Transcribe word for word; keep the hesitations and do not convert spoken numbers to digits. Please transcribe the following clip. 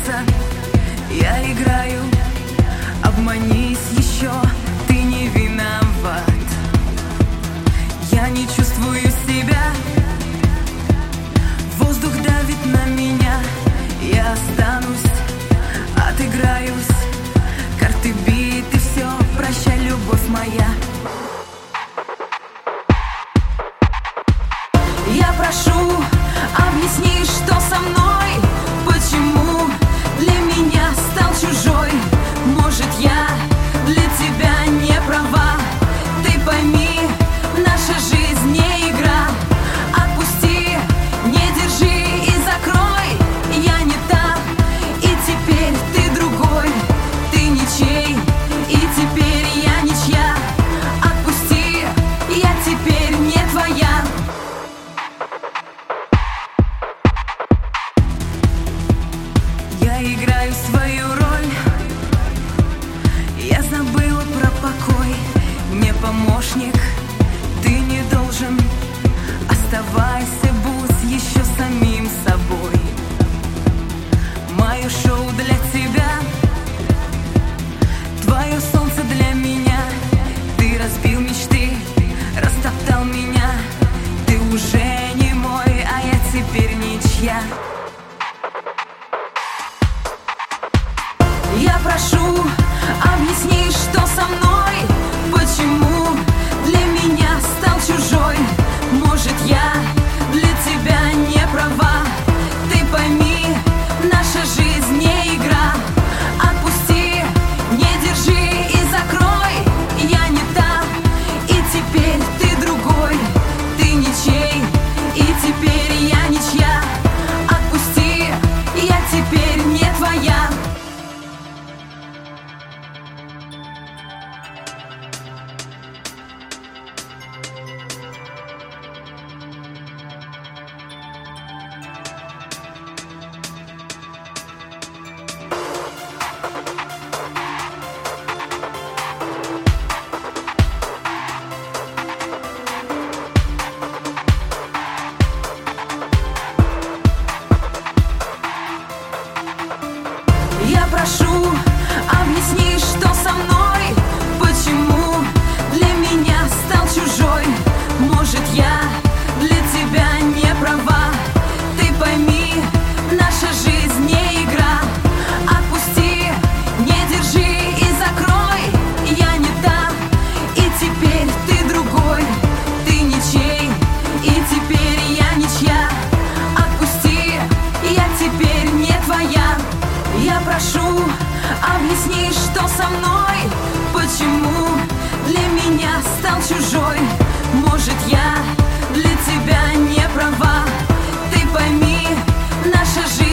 сердца я играю. Обманись еще, ты не виноват. Я не чувствую себя, воздух давит на меня. Я останусь, отыграюсь, карты биты, все, прощай, любовь моя. Я прошу, объясни, что со мной, почему для меня стал чужой. Может, я для тебя не права, ты пойми, наша жизнь не игра. Отпусти, не держи и закрой. Я не та, и теперь ты другой. Ты ничей, и теперь я ничья. Отпусти, я теперь не твоя. Я играю свою роль, я забыла про покой. Не помощник, ты не должен. Оставайся, будь еще самим собой. Мое шоу для тебя, твое солнце для меня. Ты разбил мечты, растоптал меня. Ты уже не мой, а я теперь ничья. Я прошу, объясни, что со мной, почему для меня стал чужой. Может, я для тебя не права, ты пойми, наша жизнь не игра. Отпусти, не держи и закрой. Я не та, и теперь ты другой. Ты ничей, и теперь я ничья. Отпусти, я теперь не твоя. Я прошу, объясни, что со мной, почему для меня стал чужой. Может, я для тебя не права, ты пойми, наша жизнь не игра. Отпусти, не держи и закрой. Я не та, и теперь ты другой. Ты ничей, и теперь я ничья. Отпусти, я теперь не твоя. Я прошу, объясни, что со мной, почему для меня стал чужой. Может, я для тебя не права, ты пойми, наша жизнь